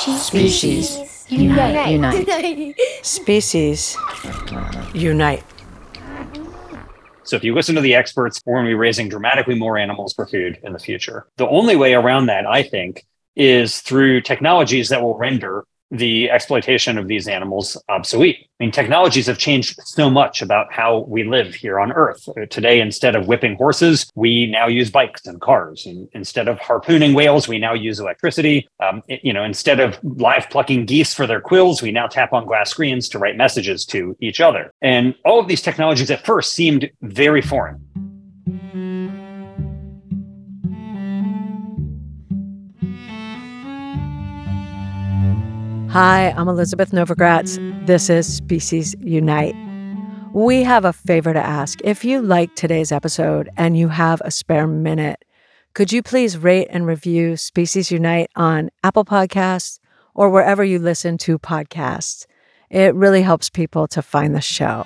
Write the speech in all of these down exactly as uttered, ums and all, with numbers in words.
Species unite. Unite. Species unite. So if you listen to the experts, we're going to be raising dramatically more animals for food in the future. The only way around that, I think, is through technologies that will render the exploitation of these animals obsolete. I mean, technologies have changed so much about how we live here on Earth. Today, instead of whipping horses, we now use bikes and cars. And instead of harpooning whales, we now use electricity. Um, it, you know, instead of live plucking geese for their quills, we now tap on glass screens to write messages to each other. And all of these technologies at first seemed very foreign. Hi, I'm Elizabeth Novogratz. This is Species Unite. We have a favor to ask. If you like today's episode and you have a spare minute, could you please rate and review Species Unite on Apple Podcasts or wherever you listen to podcasts? It really helps people to find the show.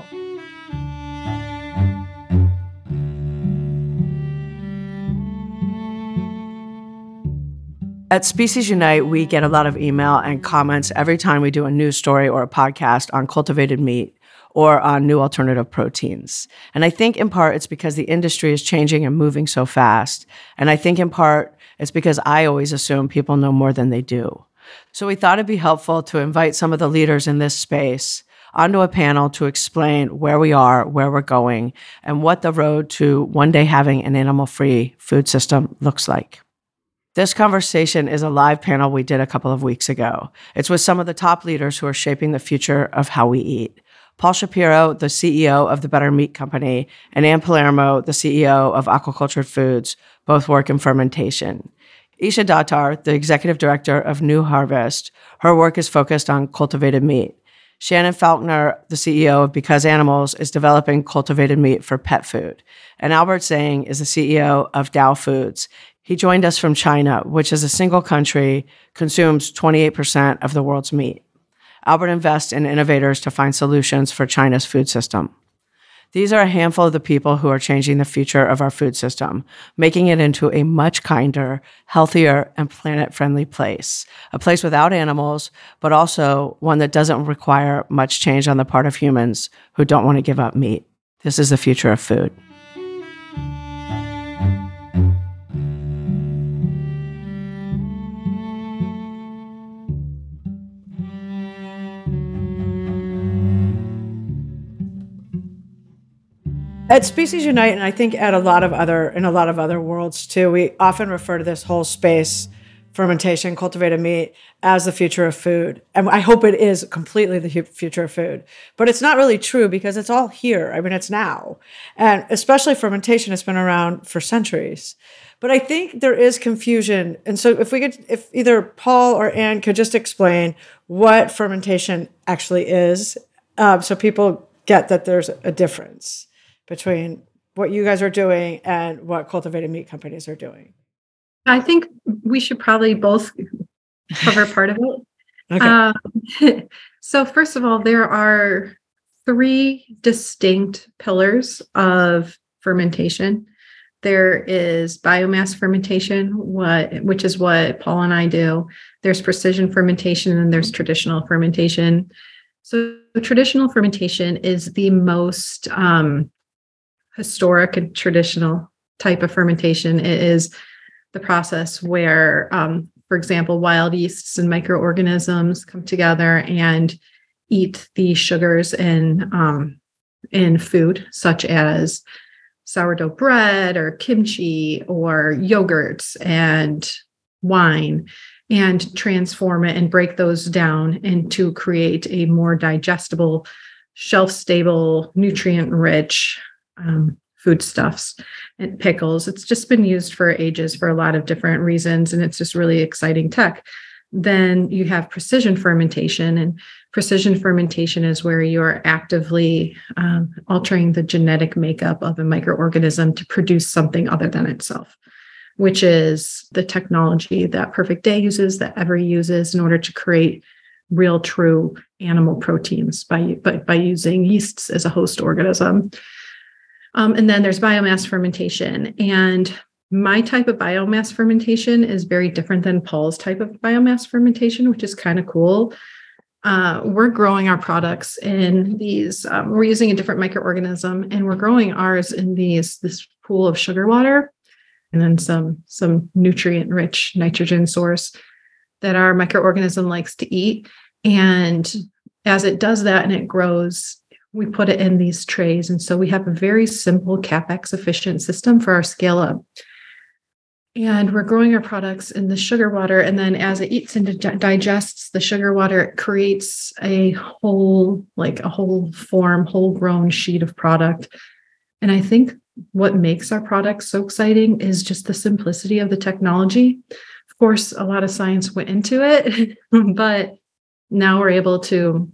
At Species Unite, we get a lot of email and comments every time we do a news story or a podcast on cultivated meat or on new alternative proteins. And I think in part it's because the industry is changing and moving so fast. And I think in part it's because I always assume people know more than they do. So we thought it'd be helpful to invite some of the leaders in this space onto a panel to explain where we are, where we're going, and what the road to one day having an animal-free food system looks like. This conversation is a live panel we did a couple of weeks ago. It's with some of the top leaders who are shaping the future of how we eat. Paul Shapiro, the C E O of the Better Meat Company, and Ann Palermo, the C E O of Aquaculture Foods, both work in fermentation. Isha Dattar, the executive director of New Harvest, her work is focused on cultivated meat. Shannon Faulkner, the C E O of Because Animals, is developing cultivated meat for pet food. And Albert Zhang is the C E O of Dow Foods. He joined us from China, which as a single country consumes twenty-eight percent of the world's meat. Albert invests in innovators to find solutions for China's food system. These are a handful of the people who are changing the future of our food system, making it into a much kinder, healthier, and planet-friendly place. A place without animals, but also one that doesn't require much change on the part of humans who don't want to give up meat. This is the future of food. At Species Unite, and I think at a lot of other in a lot of other worlds too, we often refer to this whole space, fermentation, cultivated meat, as the future of food. And I hope it is completely the future of food. But it's not really true because it's all here. I mean, it's now. And especially fermentation has been around for centuries. But I think there is confusion. And so if we could, if either Paul or Ann could just explain what fermentation actually is, um, so people get that there's a difference between what you guys are doing and what cultivated meat companies are doing. I think we should probably both cover part of it. Okay. Um, so first of all, there are three distinct pillars of fermentation. There is biomass fermentation, what which is what Paul and I do. There's precision fermentation, and there's traditional fermentation. So traditional fermentation is the most um, historic and traditional type of fermentation. It is the process where, um, for example, wild yeasts and microorganisms come together and eat the sugars in um, in food, such as sourdough bread or kimchi or yogurts and wine, and transform it and break those down and to create a more digestible, shelf-stable, nutrient-rich um, foodstuffs and pickles. It's just been used for ages for a lot of different reasons, and it's just really exciting tech. Then you have precision fermentation, and precision fermentation is where you're actively um, altering the genetic makeup of a microorganism to produce something other than itself, which is the technology that Perfect Day uses, that Every uses in order to create real, true animal proteins by, by, by using yeasts as a host organism. Um, and then there's biomass fermentation. And My type of biomass fermentation is very different than Paul's type of biomass fermentation, which is kind of cool. Uh, we're growing our products in these, um, we're using a different microorganism, and we're growing ours in these, this pool of sugar water, and then some, some nutrient rich nitrogen source that our microorganism likes to eat. And as it does that and it grows, we put it in these trays. And so we have a very simple CapEx efficient system for our scale up. And we're growing our products in the sugar water. And then as it eats and dig- digests the sugar water, it creates a whole, like a whole form, whole grown sheet of product. And I think what makes our products so exciting is just the simplicity of the technology. Of course, a lot of science went into it, but now we're able to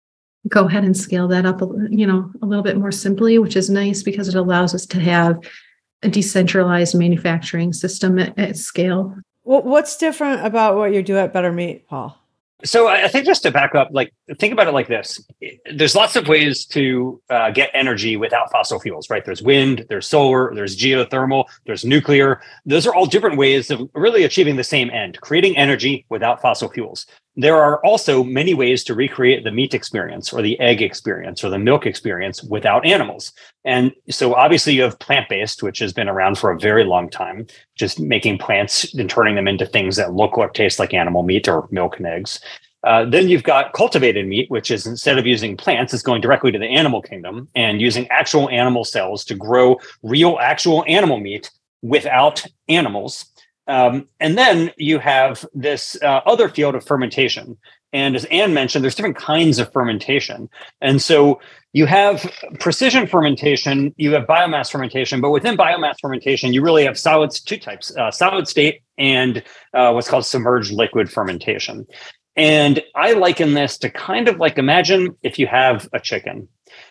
go ahead and scale that up, you know, a little bit more simply, which is nice because it allows us to have a decentralized manufacturing system at, at scale. Well, what's different about what you do at Better Meat, Paul? So I think just to back up, like think about it like this. There's lots of ways to uh, get energy without fossil fuels, right? There's wind, there's solar, there's geothermal, there's nuclear. Those are all different ways of really achieving the same end, creating energy without fossil fuels. There are also many ways to recreate the meat experience or the egg experience or the milk experience without animals. And so obviously you have plant-based, which has been around for a very long time, just making plants and turning them into things that look or taste like animal meat or milk and eggs. Uh, then you've got cultivated meat, which is instead of using plants, it's going directly to the animal kingdom and using actual animal cells to grow real, actual animal meat without animals. Um, and then you have this uh, other field of fermentation. And as Anne mentioned, there's different kinds of fermentation. And so you have precision fermentation, you have biomass fermentation, but within biomass fermentation, you really have solids, two types, uh, solid state and uh, what's called submerged liquid fermentation. And I liken this to kind of like, imagine if you have a chicken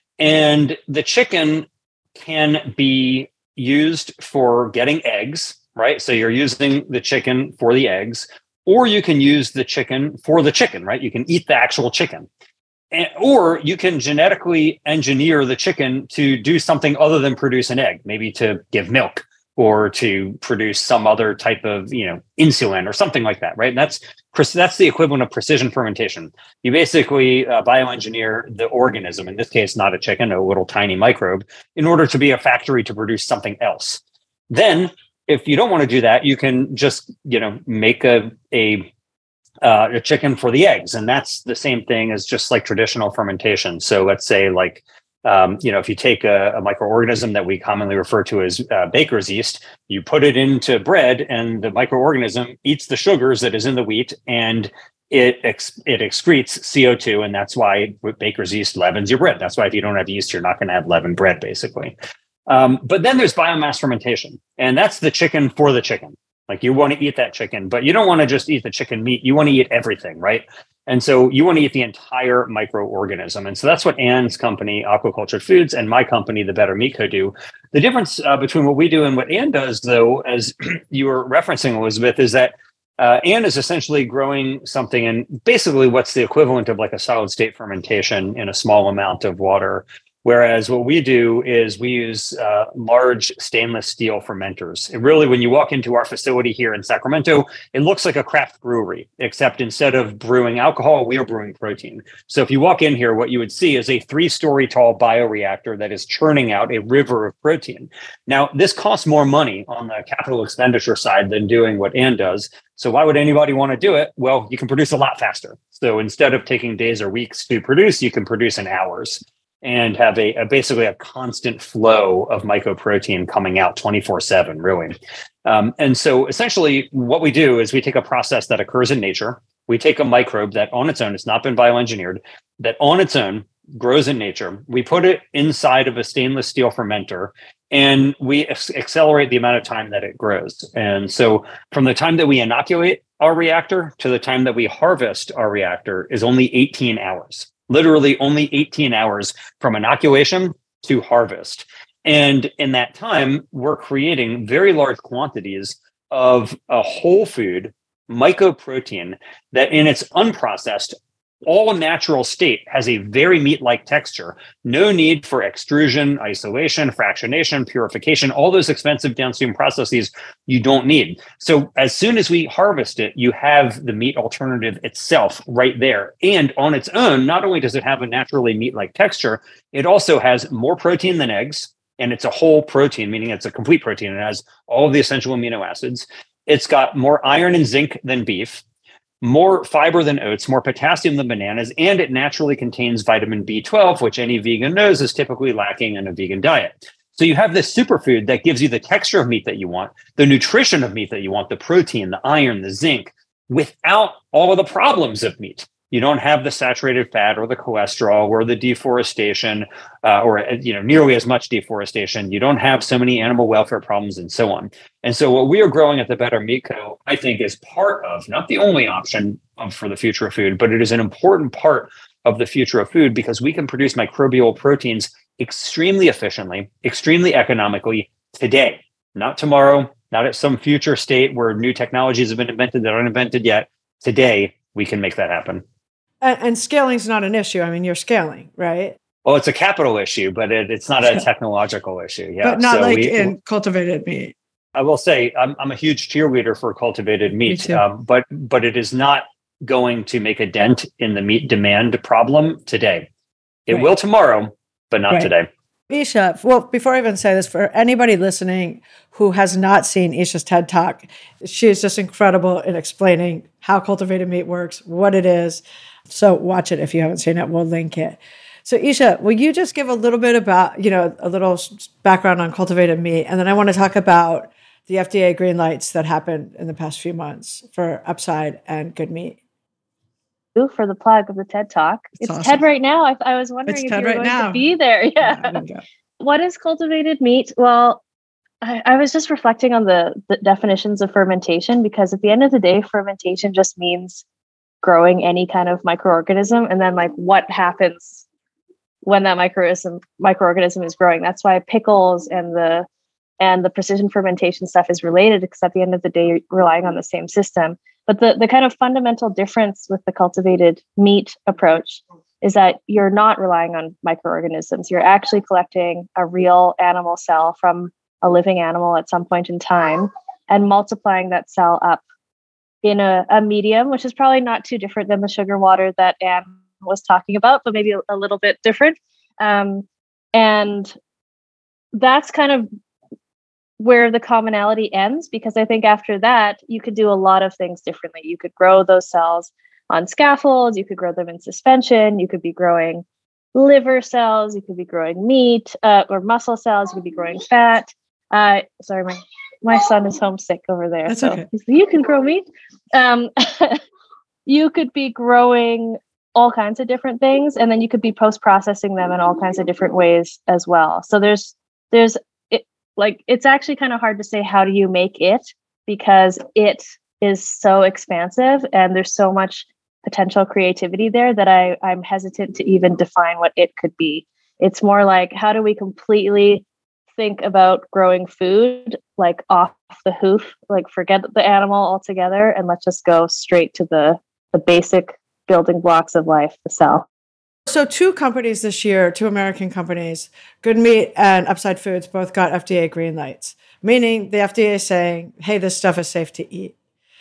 and the chicken can be used for getting eggs, right? So you're using the chicken for the eggs, or you can use the chicken for the chicken, right? You can eat the actual chicken. And, or you can genetically engineer the chicken to do something other than produce an egg, maybe to give milk or to produce some other type of, you know, insulin or something like that, right? And that's that's the equivalent of precision fermentation. You basically uh, bioengineer the organism, in this case, not a chicken, a little tiny microbe, in order to be a factory to produce something else. Then if you don't want to do that, you can just, you know, make a a, uh, a chicken for the eggs, and that's the same thing as just like traditional fermentation. So let's say, like, um, you know, if you take a, a microorganism that we commonly refer to as uh, baker's yeast, you put it into bread, and the microorganism eats the sugars that is in the wheat, and it ex- it excretes C O two, and that's why baker's yeast leavens your bread. That's why if you don't have yeast, you're not going to have leavened bread, basically. Um, but then there's biomass fermentation, and that's the chicken for the chicken. Like, you want to eat that chicken, but you don't want to just eat the chicken meat. You want to eat everything, right? And so you want to eat the entire microorganism. And so that's what Anne's company, Aquacultured Foods, and my company, The Better Meat Co. do. The difference uh, between what we do and what Anne does, though, as you were referencing, Elizabeth, is that uh, Anne is essentially growing something in basically what's the equivalent of like a solid state fermentation in a small amount of water. Whereas what we do is we use uh, large stainless steel fermenters. It really, when you walk into our facility here in Sacramento, it looks like a craft brewery, except instead of brewing alcohol, we are brewing protein. So if you walk in here, what you would see is a three-story tall bioreactor that is churning out a river of protein. Now, this costs more money on the capital expenditure side than doing what Anne does. So why would anybody want to do it? Well, you can produce a lot faster. So instead of taking days or weeks to produce, you can produce in hours and have a, a basically a constant flow of mycoprotein coming out twenty-four seven, really. Um, and so essentially what we do is we take a process that occurs in nature. We take a microbe that on its own, it's not been bioengineered, that on its own grows in nature. We put it inside of a stainless steel fermenter, and we ex- accelerate the amount of time that it grows. And so from the time that we inoculate our reactor to the time that we harvest our reactor is only eighteen hours. Literally only eighteen hours from inoculation to harvest. And in that time, we're creating very large quantities of a whole food mycoprotein that in its unprocessed all natural state has a very meat-like texture. No need for extrusion, isolation, fractionation, purification, all those expensive downstream processes you don't need. So as soon as we harvest it, you have the meat alternative itself right there. And on its own, not only does it have a naturally meat-like texture, it also has more protein than eggs. And it's a whole protein, meaning it's a complete protein. It has all of the essential amino acids. It's got more iron and zinc than beef, more fiber than oats, more potassium than bananas, and it naturally contains vitamin B twelve, which any vegan knows is typically lacking in a vegan diet. So you have this superfood that gives you the texture of meat that you want, the nutrition of meat that you want, the protein, the iron, the zinc, without all of the problems of meat. You don't have the saturated fat or the cholesterol or the deforestation uh, or you know nearly as much deforestation. You don't have so many animal welfare problems and so on. And so what we are growing at the Better Meat Co., I think, is part of, not the only option of, for the future of food, but it is an important part of the future of food because we can produce microbial proteins extremely efficiently, extremely economically today, not tomorrow, not at some future state where new technologies have been invented that aren't invented yet. Today, we can make that happen. And, and scaling is not an issue. I mean, you're scaling, right? Well, it's a capital issue, but it, it's not a technological issue. Yeah, but not so like we, in cultivated meat. I will say I'm, I'm a huge cheerleader for cultivated meat, Me um, but but it is not going to make a dent in the meat demand problem today. It Right. will tomorrow, but not Right. today. Isha, well, before I even say this, for anybody listening who has not seen Isha's TED Talk, she is just incredible in explaining how cultivated meat works, what it is. So watch it if you haven't seen it. We'll link it. So Isha, will you just give a little bit about, you know, a little background on cultivated meat? And then I want to talk about the F D A green lights that happened in the past few months for Upside and Good Meat. For the plug of the TED Talk. It's It's, awesome. TED right now. I, I was wondering It's if TED you were right going now. to be there. Yeah. Yeah, I didn't go. What is cultivated meat? Well, I, I was just reflecting on the, the definitions of fermentation because at the end of the day, fermentation just means growing any kind of microorganism. And then like what happens when that microorganism microorganism is growing. That's why pickles and the and the precision fermentation stuff is related because at the end of the day, you're relying on the same system. But the, the kind of fundamental difference with the cultivated meat approach is that you're not relying on microorganisms. You're actually collecting a real animal cell from a living animal at some point in time and multiplying that cell up in a, a medium, which is probably not too different than the sugar water that Anne was talking about, but maybe a, a little bit different. Um, and that's kind of where the commonality ends, because I think after that, you could do a lot of things differently. You could grow those cells on scaffolds, you could grow them in suspension, you could be growing liver cells, you could be growing meat uh, or muscle cells, you could be growing fat. Uh, sorry, my, my son is homesick over there. That's so okay. he's like, you can grow meat. Um, you could be growing all kinds of different things, and then you could be post-processing them in all kinds of different ways as well. So there's, there's it, like, it's actually kind of hard to say how do you make it, because it is so expansive and there's so much potential creativity there that I, I'm hesitant to even define what it could be. It's more like, how do we completely think about growing food like off the hoof, like forget the animal altogether, and let's just go straight to the, the basic building blocks of life, the cell. So two companies this year, two American companies, Good Meat and Upside Foods, both got F D A green lights, meaning the F D A is saying, hey, this stuff is safe to eat.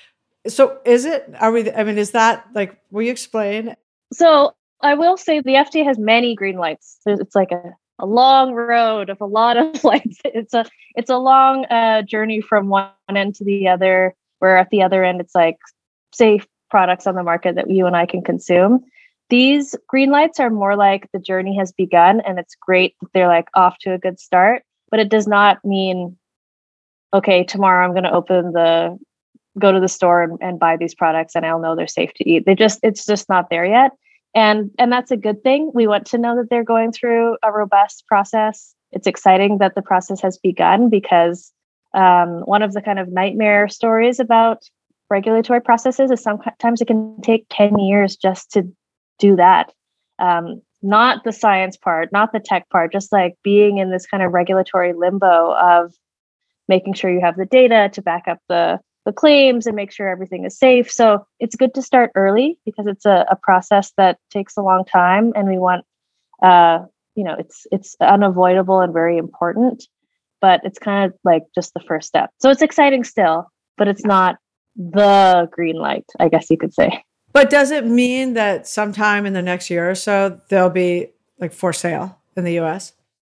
So is it, are we, I mean, is that like, will you explain? So I will say the F D A has many green lights. There's, it's like a, a long road of a lot of lights. It's a, it's a long uh, journey from one end to the other, where at the other end, it's like safe products on the market that you and I can consume. These green lights are more like the journey has begun, and it's great that they're like off to a good start, but it does not mean, okay, tomorrow I'm going to open the, go to the store and, and buy these products and I'll know they're safe to eat. They just, it's just not there yet. And, and that's a good thing. We want to know that they're going through a robust process. It's exciting that the process has begun, because um, one of the kind of nightmare stories about regulatory processes is sometimes it can take ten years just to do that. Um, not the science part, not the tech part, just like being in this kind of regulatory limbo of making sure you have the data to back up the the claims and make sure everything is safe. So it's good to start early because it's a, a process that takes a long time, and we want, uh, you know, it's it's unavoidable and very important, but it's kind of like just the first step. So it's exciting still, but it's not the green light, I guess you could say. But does it mean that sometime in the next year or so, they'll be like for sale in the U S?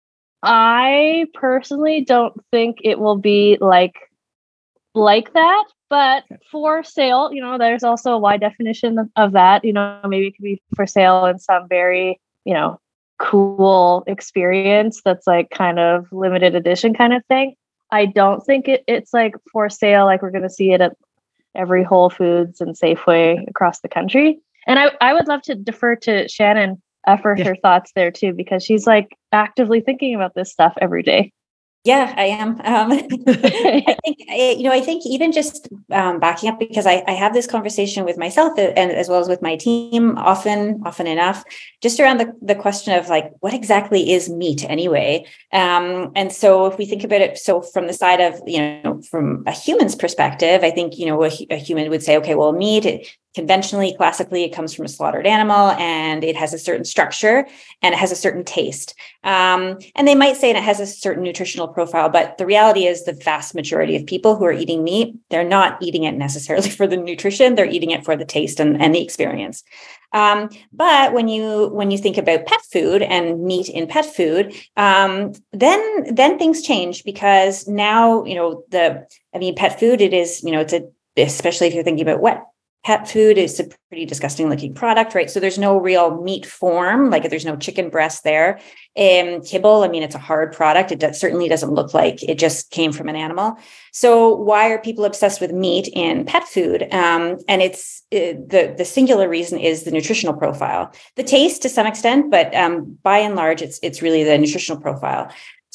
I personally don't think it will be like like that, but for sale, you know, there's also a wide definition of that. You know, maybe it could be for sale in some very, you know, cool experience that's like kind of limited edition kind of thing. I don't think it, it's like for sale, like we're going to see it at every Whole Foods and Safeway across the country. And I, I would love to defer to Shannon uh, for yeah. her thoughts there too, because she's like actively thinking about this stuff every day. Yeah, I am. Um, I think, you know, I think even just um, backing up, because I, I have this conversation with myself and as well as with my team often, often enough, just around the, the question of like, what exactly is meat anyway? Um, and so if we think about it, so from the side of, you know, from a human's perspective, I think, you know, a, a human would say, okay, well, meat, it, conventionally, classically, it comes from a slaughtered animal and it has a certain structure and it has a certain taste. Um, and they might say it has a certain nutritional profile, but the reality is the vast majority of people who are eating meat, they're not eating it necessarily for the nutrition, they're eating it for the taste and, and the experience. Um, but when you when you think about pet food and meat in pet food, um, then then things change, because now, you know, the I mean, pet food, it is, you know, it's a, especially if you're thinking about wet pet food, is a pretty disgusting looking product, right? So there's no real meat form, like there's no chicken breast there. Um, kibble, I mean, it's a hard product. It does, certainly doesn't look like it just came from an animal. So why are people obsessed with meat in pet food? Um, and it's uh, the the singular reason is the nutritional profile, the taste to some extent, but um, by and large, it's it's really the nutritional profile.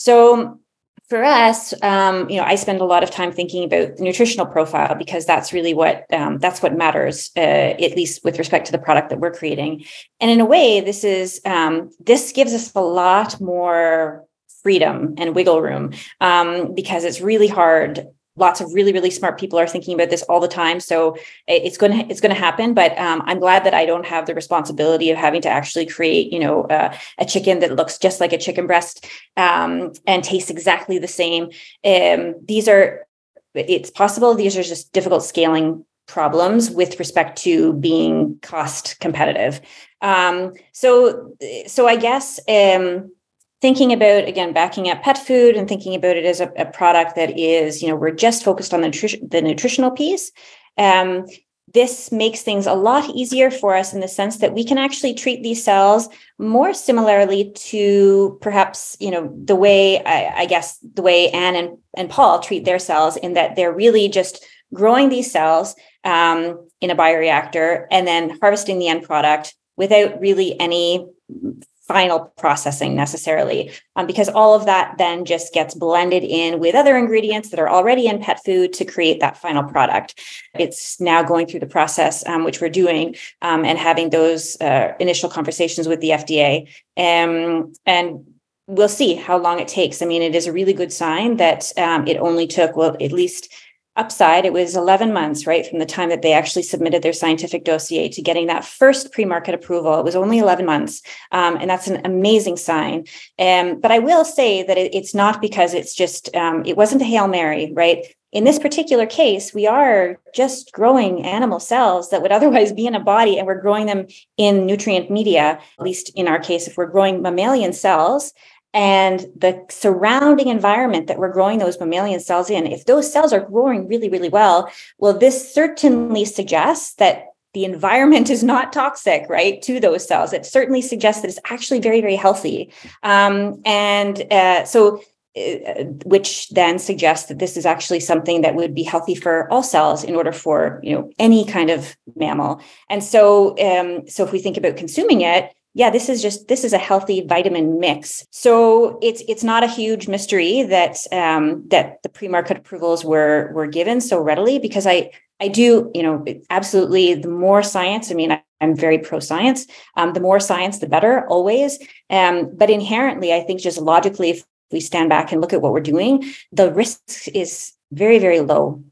So for us, um, you know, I spend a lot of time thinking about the nutritional profile, because that's really what um, that's what matters, uh, at least with respect to the product that we're creating. And in a way, this is um, this gives us a lot more freedom and wiggle room, um, because it's really hard. Lots of really, really smart people are thinking about this all the time. So it's going to it's going to happen. But um, I'm glad that I don't have the responsibility of having to actually create, you know, uh, a chicken that looks just like a chicken breast um, and tastes exactly the same. Um, these are, it's possible. These are just difficult scaling problems with respect to being cost competitive. Um, so, so I guess. Um, Thinking about, again, backing up pet food and thinking about it as a, a product that is, you know, we're just focused on the, nutri- the nutritional piece. Um, this makes things a lot easier for us in the sense that we can actually treat these cells more similarly to perhaps, you know, the way, I, I guess, the way Anne and, and Paul treat their cells, in that they're really just growing these cells um, in a bioreactor and then harvesting the end product without really any final processing necessarily, um, because all of that then just gets blended in with other ingredients that are already in pet food to create that final product. It's now going through the process, um, which we're doing, um, and having those uh, initial conversations with the F D A. Um, and we'll see how long it takes. I mean, it is a really good sign that um, it only took, well, at least upside, it was eleven months, right, from the time that they actually submitted their scientific dossier to getting that first pre-market approval. It was only eleven months. Um, and that's an amazing sign. Um, but I will say that it, it's not because it's just, um, it wasn't a Hail Mary, right? In this particular case, we are just growing animal cells that would otherwise be in a body, and we're growing them in nutrient media, at least in our case, if we're growing mammalian cells. And the surrounding environment that we're growing those mammalian cells in, if those cells are growing really, really well, well, this certainly suggests that the environment is not toxic, right, to those cells. It certainly suggests that it's actually very, very healthy. Um, and uh, so, uh, which then suggests that this is actually something that would be healthy for all cells in order for, you know, any kind of mammal. And so, um, so if we think about consuming it, yeah, this is just, this is a healthy vitamin mix. So it's it's not a huge mystery that um, that the pre-market approvals were were given so readily, because I I do, you know, absolutely, the more science, I mean, I, I'm very pro-science, um, the more science, the better, always. Um, but inherently, I think just logically, if we stand back and look at what we're doing, the risk is very, very low.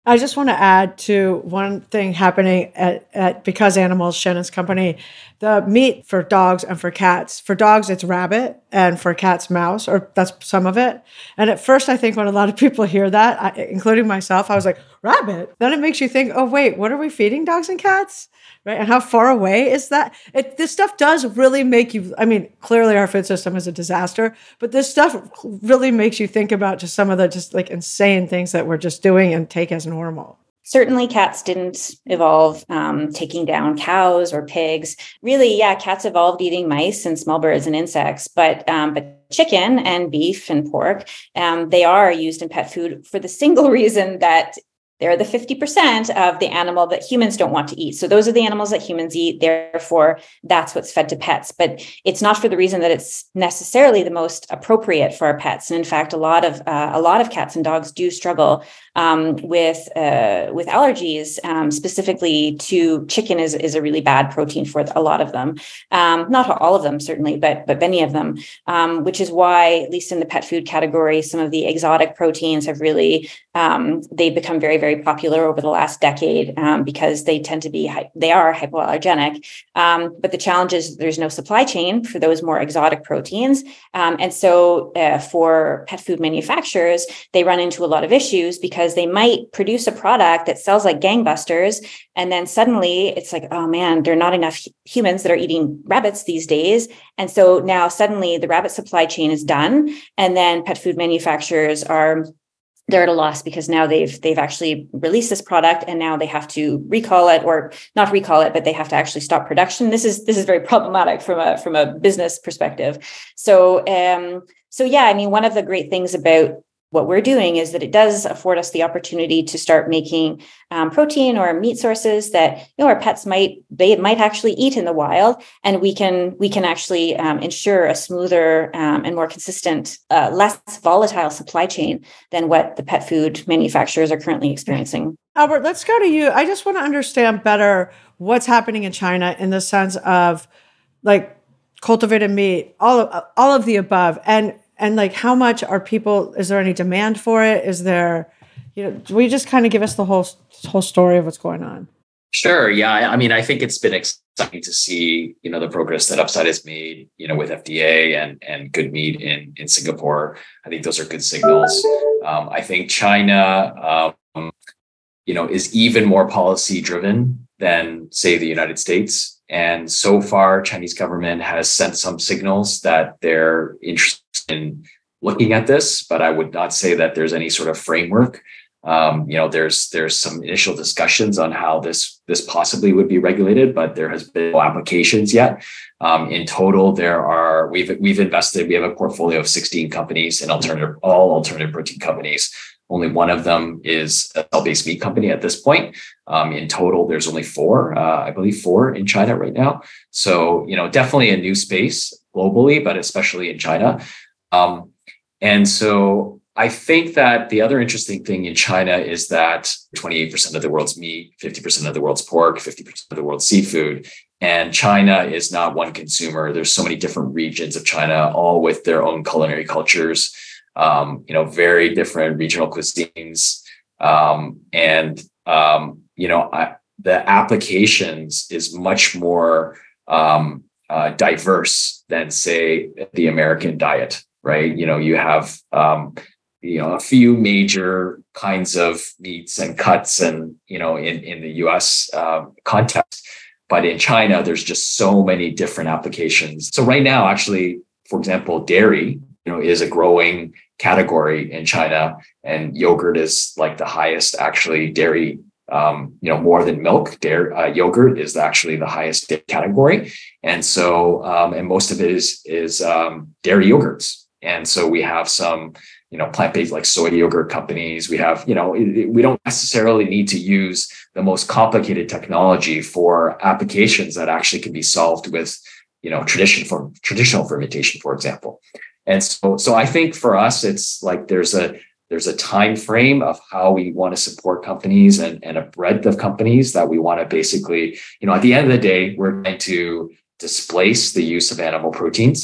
I just want to add to one thing happening at, at Because Animals, Shannon's company. The meat for dogs and for cats. For dogs, it's rabbit, and for cats, mouse, or that's some of it. And at first, I think when a lot of people hear that, I, including myself, I was like, rabbit? Then it makes you think, oh, wait, what are we feeding dogs and cats? Right? And how far away is that? It, this stuff does really make you, I mean, clearly our food system is a disaster, but this stuff really makes you think about just some of the just like insane things that we're just doing and take as normal. Certainly, cats didn't evolve um, taking down cows or pigs. Really, yeah, cats evolved eating mice and small birds and insects, but um, but chicken and beef and pork, um, they are used in pet food for the single reason that they're the fifty percent of the animal that humans don't want to eat. So those are the animals that humans eat. Therefore, that's what's fed to pets. But it's not for the reason that it's necessarily the most appropriate for our pets. And in fact, a lot of uh, a lot of cats and dogs do struggle um, with uh, with allergies. Um, specifically, to chicken is is a really bad protein for a lot of them. Um, not all of them, certainly, but but many of them. Um, which is why, at least in the pet food category, some of the exotic proteins have really um, they've become very very very popular over the last decade um, because they tend to be, they are hypoallergenic. Um, but the challenge is there's no supply chain for those more exotic proteins. Um, and so uh, for pet food manufacturers, they run into a lot of issues because they might produce a product that sells like gangbusters. And then suddenly it's like, oh man, there are not enough humans that are eating rabbits these days. And so now suddenly the rabbit supply chain is done. And then pet food manufacturers are they're at a loss because now they've they've actually released this product and now they have to recall it, or not recall it, but they have to actually stop production. This is this is very problematic from a from a business perspective. So um, so yeah, I mean, one of the great things about what we're doing is that it does afford us the opportunity to start making um, protein or meat sources that, you know, our pets might they might actually eat in the wild, and we can we can actually um, ensure a smoother um, and more consistent, uh, less volatile supply chain than what the pet food manufacturers are currently experiencing. Albert, let's go to you. I just want to understand better what's happening in China in the sense of like cultivated meat, all of all of the above, and. And like, how much are people, is there any demand for it? Is there, you know, do we just kind of give us the whole whole story of what's going on? Sure. Yeah. I mean, I think it's been exciting to see, you know, the progress that Upside has made, you know, with F D A and, and Good Meat in, in Singapore. I think those are good signals. Um, I think China, um, you know, is even more policy driven than, say, the United States. And so far, Chinese government has sent some signals that they're interested in looking at this, but I would not say that there's any sort of framework. Um, you know, there's there's some initial discussions on how this this possibly would be regulated, but there has been no applications yet. Um, in total, there are we've we've invested. We have a portfolio of sixteen companies in alternative all alternative protein companies. Only one of them is a cell-based meat company at this point. Um, in total, there's only four, uh, I believe four in China right now. So, you know, definitely a new space globally, but especially in China. Um, and so I think that the other interesting thing in China is that twenty-eight percent of the world's meat, fifty percent of the world's pork, fifty percent of the world's seafood. And China is not one consumer. There's so many different regions of China, all with their own culinary cultures. Um, you know, very different regional cuisines. Um, and, um, you know, I, the applications is much more um, uh, diverse than, say, the American diet, right? You know, you have, um, you know, a few major kinds of meats and cuts and, you know, in, in the U S uh, context. But in China, there's just so many different applications. So right now, actually, for example, dairy, you know, is a growing category in China, and yogurt is like the highest actually dairy, um, you know, more than milk. Dairy, uh, yogurt is actually the highest category. And so, um, and most of it is, is um, dairy yogurts. And so we have some, you know, plant-based like soy yogurt companies. We have, you know, it, we don't necessarily need to use the most complicated technology for applications that actually can be solved with, you know, tradition for traditional fermentation, for example. And so, so I think for us, it's like there's a there's a time frame of how we want to support companies and, and a breadth of companies that we want to basically, you know, at the end of the day, we're going to displace the use of animal proteins.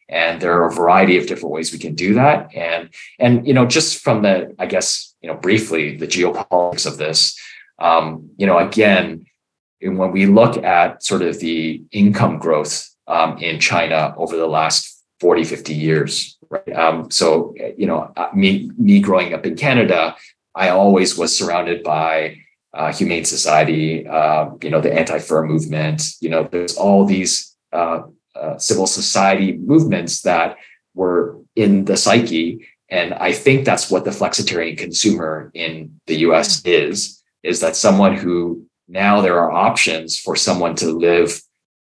And there are a variety of different ways we can do that. And, and, you know, just from the, I guess, you know, briefly, the geopolitics of this, um, you know, again, when we look at sort of the income growth um, in China over the last forty, fifty years, right? Um, so, you know, me, me growing up in Canada, I always was surrounded by uh, Humane Society, uh, you know, the anti-fur movement, you know, there's all these uh, uh, civil society movements that were in the psyche. And I think that's what the flexitarian consumer in the U S is, is that someone who now there are options for someone to live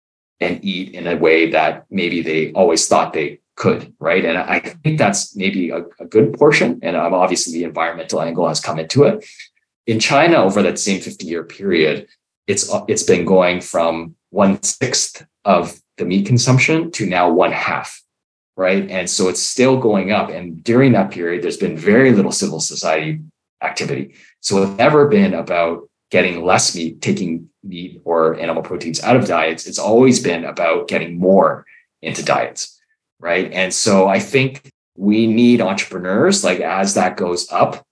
and eat in a way that maybe they always thought they could, right? And I think that's maybe a, a good portion. And obviously the environmental angle has come into it. In China, over that same fifty-year period, it's it's been going from one-sixth of the meat consumption to now one half, right? And so it's still going up. And during that period, there's been very little civil society activity. So it's never been about getting less meat, taking meat or animal proteins out of diets. It's always been about getting more into diets, right? And so I think we need entrepreneurs, like as that goes up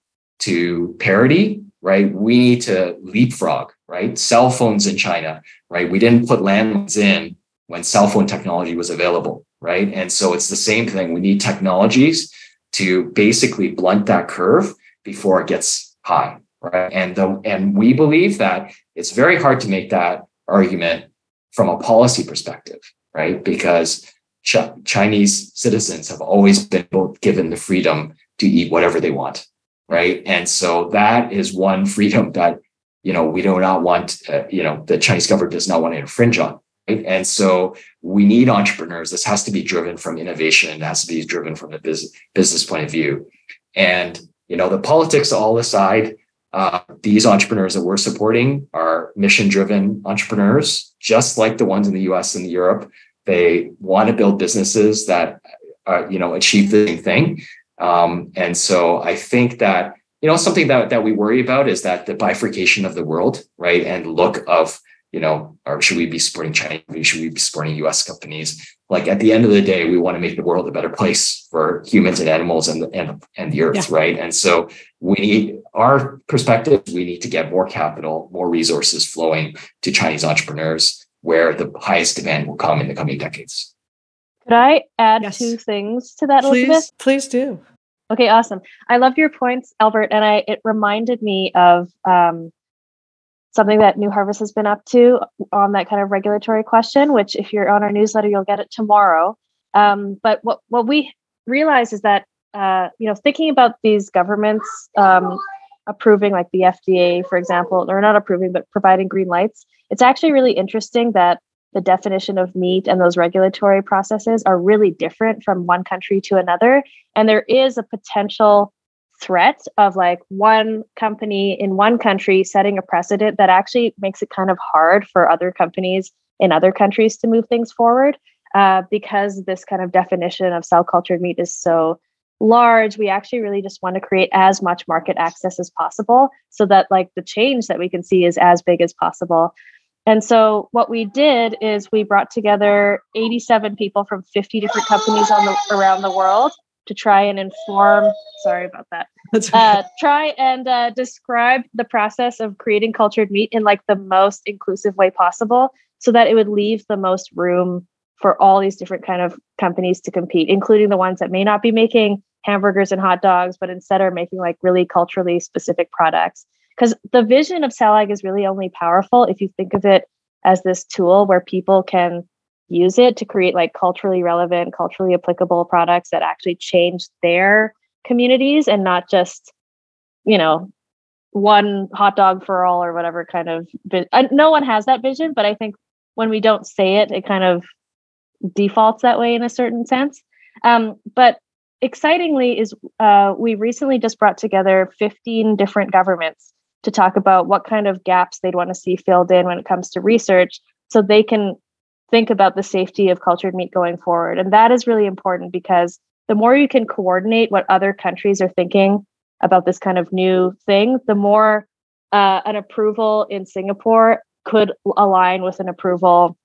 to parity, right? We need to leapfrog, right? Cell phones in China, right? We didn't put landlines in when cell phone technology was available, right? And so it's the same thing. We need technologies to basically blunt that curve before it gets high, right? And the, and we believe that it's very hard to make that argument from a policy perspective, right? Because Ch- Chinese citizens have always been given the freedom to eat whatever they want, right? And so that is one freedom that, you know, we do not want, uh, you know, the Chinese government does not want to infringe on, right? And so we need entrepreneurs. This has to be driven from innovation. It has to be driven from a business business point of view. And, you know, the politics all aside, uh, these entrepreneurs that we're supporting are mission-driven entrepreneurs, just like the ones in the U S and Europe. They want to build businesses that, uh, you know, achieve the same thing. Um, and so I think that, you know, something that, that we worry about is that the bifurcation of the world, right? And look of, you know, or should we be supporting China? Should we be supporting U S companies? Like at the end of the day, we want to make the world a better place for humans and animals and, and, and the earth, yeah. Right? And so we need our perspective, we need to get more capital, more resources flowing to Chinese entrepreneurs where the highest demand will come in the coming decades. Could I add yes. two things to that, Please, Elizabeth? Please do. Okay, awesome. I love your points, Albert, and I it reminded me of um, something that New Harvest has been up to on that kind of regulatory question, which if you're on our newsletter, you'll get it tomorrow. Um, but what, what we realize is that, uh, you know, thinking about these governments um, approving like the F D A, for example, or not approving, but providing green lights, it's actually really interesting that the definition of meat and those regulatory processes are really different from one country to another. And there is a potential threat of like one company in one country setting a precedent that actually makes it kind of hard for other companies in other countries to move things forward. Uh, because this kind of definition of cell cultured meat is so large, we actually really just want to create as much market access as possible so that like the change that we can see is as big as possible. And so what we did is we brought together eighty-seven people from fifty different companies on the, around the world to try and inform, sorry about that, That's okay. uh, try and uh, describe the process of creating cultured meat in like the most inclusive way possible so that it would leave the most room for all these different kind of companies to compete, including the ones that may not be making hamburgers and hot dogs, but instead are making like really culturally specific products. Because the vision of CellAg is really only powerful if you think of it as this tool where people can use it to create like culturally relevant, culturally applicable products that actually change their communities and not just, you know, one hot dog for all or whatever kind of. Vi- no one has that vision, but I think when we don't say it, it kind of defaults that way in a certain sense. Um, but excitingly is uh, we recently just brought together fifteen different governments to talk about what kind of gaps they'd want to see filled in when it comes to research so they can think about the safety of cultured meat going forward. And that is really important because the more you can coordinate what other countries are thinking about this kind of new thing, the more uh, an approval in Singapore could align with an approval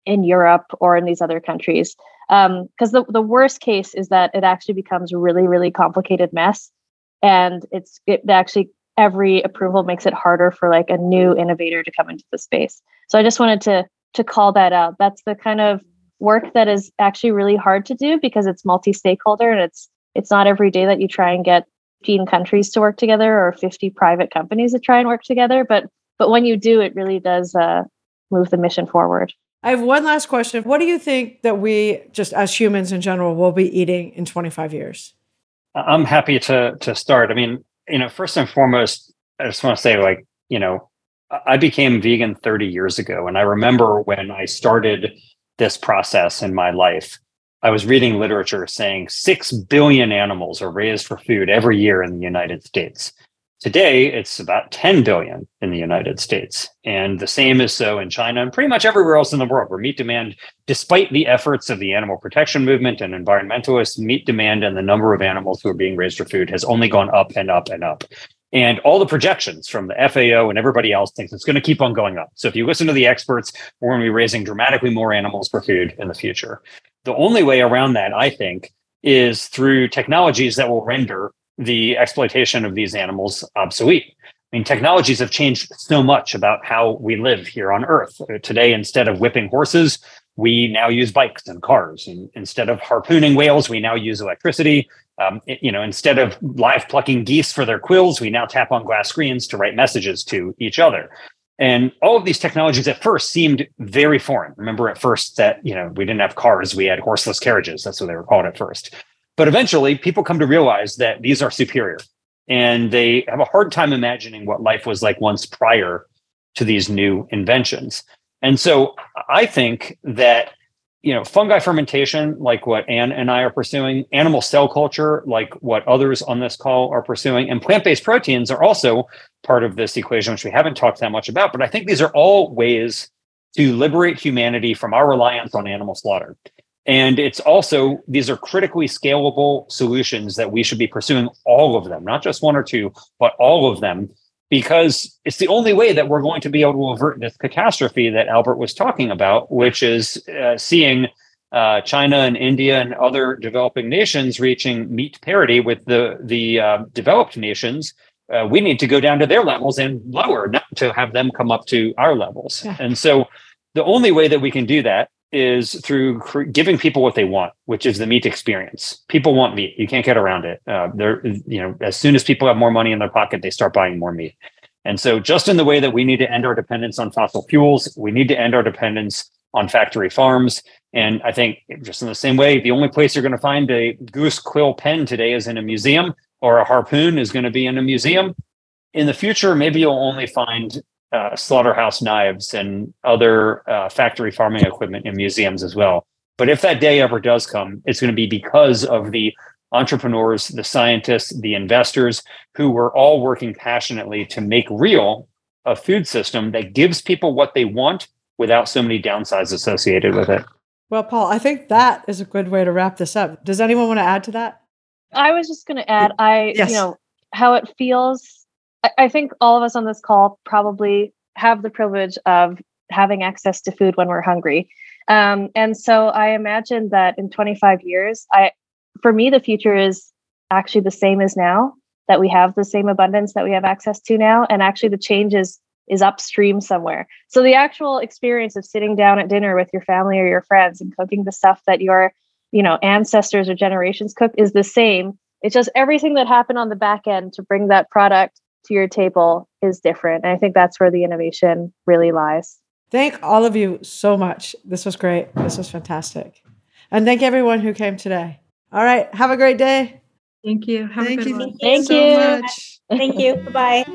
in Europe or in these other countries. Um, because the, the worst case is that it actually becomes a really, really complicated mess. And it's it actually every approval makes it harder for like a new innovator to come into the space. So I just wanted to to call that out. That's the kind of work that is actually really hard to do because it's multi-stakeholder, and it's it's not every day that you try and get fifteen countries to work together or fifty private companies that try and work together. But but when you do, it really does uh, move the mission forward. I have one last question. What do you think that we, just as humans in general, will be eating in twenty-five years? I'm happy to to start. I mean, you know, first and foremost, I just want to say, like, you know, I became vegan thirty years ago. And I remember when I started this process in my life, I was reading literature saying six billion animals are raised for food every year in the United States. Today, it's about ten billion in the United States. And the same is so in China and pretty much everywhere else in the world, where meat demand, despite the efforts of the animal protection movement and environmentalists, meat demand and the number of animals who are being raised for food has only gone up and up and up. And all the projections from the F A O and everybody else thinks it's going to keep on going up. So if you listen to the experts, we're going to be raising dramatically more animals for food in the future. The only way around that, I think, is through technologies that will render the exploitation of these animals obsolete. I mean, technologies have changed so much about how we live here on Earth. Today, instead of whipping horses, we now use bikes and cars. And instead of harpooning whales, we now use electricity. Um, it, you know, instead of live plucking geese for their quills, we now tap on glass screens to write messages to each other. And all of these technologies at first seemed very foreign. Remember at first that, you know, we didn't have cars, we had horseless carriages. That's what they were called at first. But eventually people come to realize that these are superior, and they have a hard time imagining what life was like once prior to these new inventions. And so I think that, you know, fungi fermentation, like what Anne and I are pursuing, animal cell culture, like what others on this call are pursuing, and plant-based proteins are also part of this equation, which we haven't talked that much about. But I think these are all ways to liberate humanity from our reliance on animal slaughter. And it's also, these are critically scalable solutions that we should be pursuing all of them, not just one or two, but all of them, because it's the only way that we're going to be able to avert this catastrophe that Albert was talking about, which is uh, seeing uh, China and India and other developing nations reaching meat parity with the, the uh, developed nations. Uh, we need to go down to their levels and lower, not to have them come up to our levels. Yeah. And so the only way that we can do that is through cr- giving people what they want, which is the meat experience. People want meat. You can't get around it. Uh, they're, you know, as soon as people have more money in their pocket, they start buying more meat. And so just in the way that we need to end our dependence on fossil fuels, we need to end our dependence on factory farms. And I think just in the same way, the only place you're going to find a goose quill pen today is in a museum, or a harpoon is going to be in a museum. In the future, maybe you'll only find Uh, slaughterhouse knives and other uh, factory farming equipment in museums as well. But if that day ever does come, it's going to be because of the entrepreneurs, the scientists, the investors who were all working passionately to make real a food system that gives people what they want without so many downsides associated with it. Well, Paul, I think that is a good way to wrap this up. Does anyone want to add to that? I was just going to add, I, yes. you know, how it feels. I think all of us on this call probably have the privilege of having access to food when we're hungry. Um, and so I imagine that in twenty-five years, I, for me, the future is actually the same as now, that we have the same abundance that we have access to now. And actually the change is, is upstream somewhere. So the actual experience of sitting down at dinner with your family or your friends and cooking the stuff that your, you know, ancestors or generations cooked is the same. It's just everything that happened on the back end to bring that product to your table is different. And I think that's where the innovation really lies. Thank all of you so much. This was great. This was fantastic. And thank everyone who came today. All right. Have a great day. Thank you. Have thank a good you. one. Thank so you. much. Thank you. Bye-bye.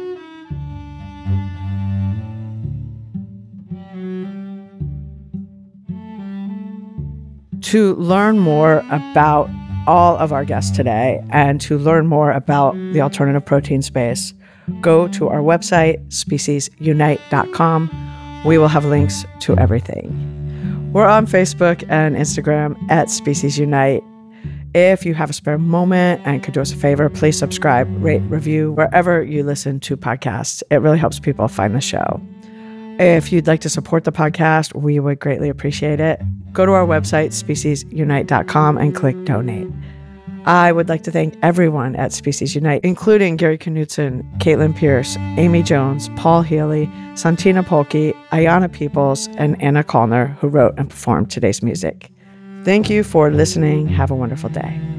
To learn more about all of our guests today and to learn more about the alternative protein space, go to our website, species unite dot com. We will have links to everything. We're on Facebook and Instagram at Species Unite. If you have a spare moment and could do us a favor, please subscribe, rate, review wherever you listen to podcasts. It really helps people find the show. If you'd like to support the podcast, we would greatly appreciate it. Go to our website, species unite dot com, and click donate. I would like to thank everyone at Species Unite, including Gary Knudsen, Caitlin Pierce, Amy Jones, Paul Healy, Santina Polke, Ayana Peoples, and Anna Kallner, who wrote and performed today's music. Thank you for listening. Have a wonderful day.